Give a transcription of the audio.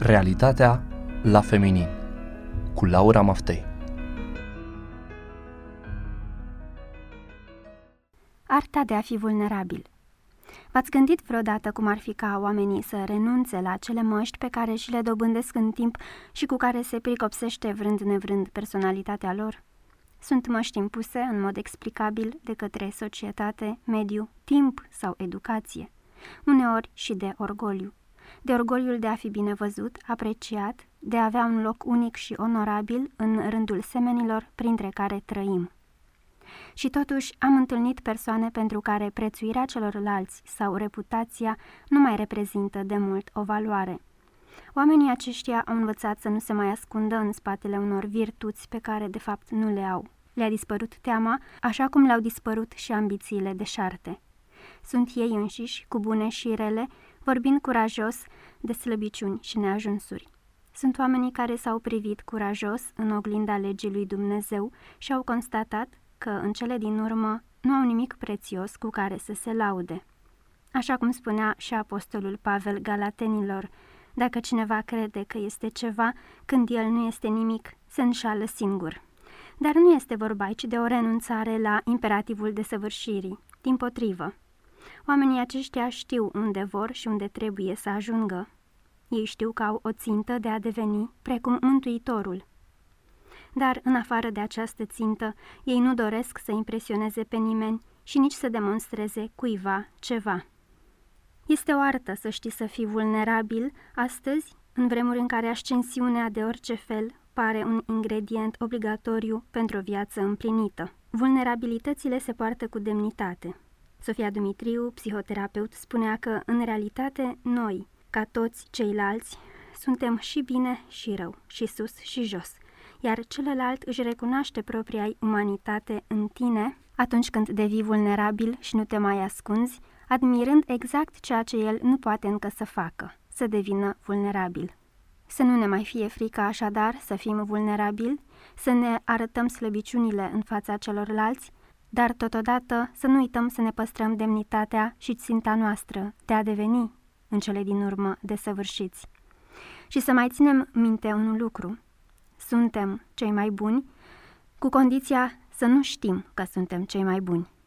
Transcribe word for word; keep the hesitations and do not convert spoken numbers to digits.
Realitatea la feminin cu Laura Maftei. Arta de a fi vulnerabil. V-ați gândit vreodată cum ar fi ca oamenii să renunțe la cele măști pe care și le dobândesc în timp și cu care se pricopsește vrând nevrând personalitatea lor? Sunt măști impuse în mod explicabil de către societate, mediu, timp sau educație, uneori și de orgoliu. De orgoliul de a fi bine văzut, apreciat, de a avea un loc unic și onorabil în rândul semenilor printre care trăim. Și totuși am întâlnit persoane pentru care prețuirea celorlalți sau reputația nu mai reprezintă de mult o valoare. Oamenii aceștia au învățat să nu se mai ascundă în spatele unor virtuți pe care de fapt nu le au. Le-a dispărut teama, așa cum le-au dispărut și ambițiile deșarte. Sunt ei înșiși, cu bune și rele, vorbind curajos de slăbiciuni și neajunsuri. Sunt oamenii care s-au privit curajos în oglinda legii lui Dumnezeu și au constatat că, în cele din urmă, nu au nimic prețios cu care să se laude. Așa cum spunea și apostolul Pavel Galatenilor, dacă cineva crede că este ceva, când el nu este nimic, se înșală singur. Dar nu este vorba aici de o renunțare la imperativul desăvârșirii, dimpotrivă. Oamenii aceștia știu unde vor și unde trebuie să ajungă. Ei știu că au o țintă de a deveni precum Mântuitorul. Dar, în afară de această țintă, ei nu doresc să impresioneze pe nimeni și nici să demonstreze cuiva ceva. Este o artă să știi să fii vulnerabil astăzi, în vremuri în care ascensiunea de orice fel pare un ingredient obligatoriu pentru o viață împlinită. Vulnerabilitățile se poartă cu demnitate. Sofia Dumitriu, psihoterapeut, spunea că, în realitate, noi, ca toți ceilalți, suntem și bine și rău, și sus și jos, iar celălalt își recunoaște propria umanitate în tine atunci când devii vulnerabil și nu te mai ascunzi, admirând exact ceea ce el nu poate încă să facă, să devină vulnerabil. Să nu ne mai fie frică așadar să fim vulnerabili, să ne arătăm slăbiciunile în fața celorlalți, dar totodată să nu uităm să ne păstrăm demnitatea și ținta noastră de a deveni, în cele din urmă, desăvârșiți. Și să mai ținem minte un lucru. Suntem cei mai buni, cu condiția să nu știm că suntem cei mai buni.